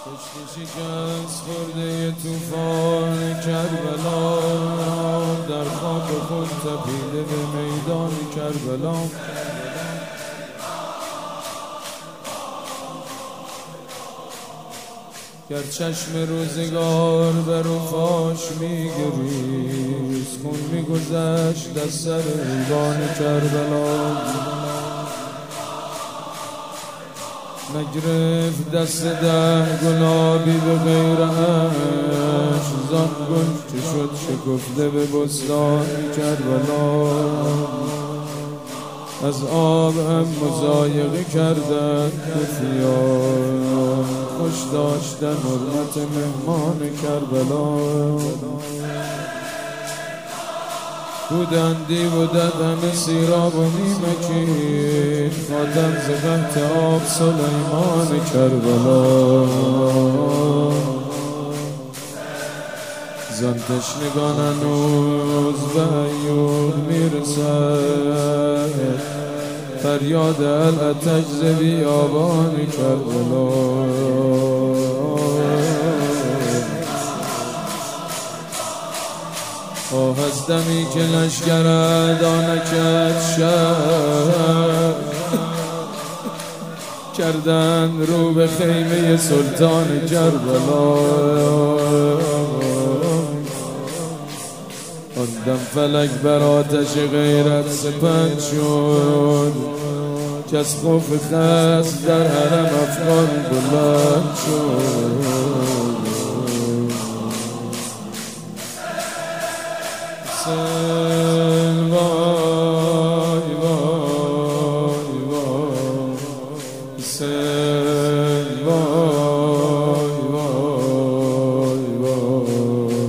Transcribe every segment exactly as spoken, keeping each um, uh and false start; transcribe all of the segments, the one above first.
کشتی شکست خورده توفان کربلا، در خاک خود تپیده به میدان کربلا. گر چشم روزگار بر رفاش میگریست، خون میگذشت از سر ایوان کربلا. نگرفت دست ده گلابی به غیرش، زان گل که شد شکفته به بستان کربلا. از آب هم مضایقه کردن خفیان، خوش داشتن حرمت مهمان کربلا. بودندی بودد همه سیراب و نیمکین، خاتم ز قحط آب سلیمان کربلا. زان تشنگان هنوز به عیون میرسد، فریاد العطش ز بیابان کربلا. آه از دمی که لشگر دانکت شد، کردن رو به خیمه سلطان کربلا. آن دم فلک بر آتش غیرت سپند شد، کس خوف خصم در حرم افغان بلند شد. حسین وای وای وای، حسین وای وای وای،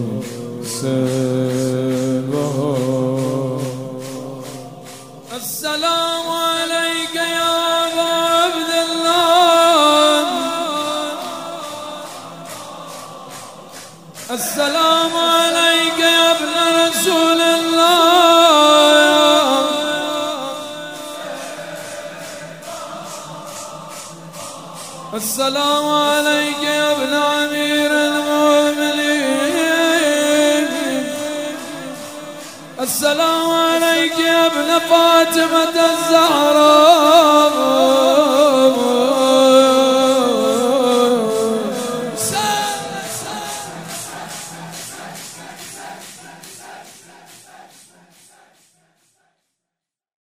حسین وای. السلام علیک یا ابا عبدالله، السلام علیک یا ابن رسول الله، السلام علیک یا ابن امیر المؤمنین، السلام علیک یا ابن فاطمة الزهراء.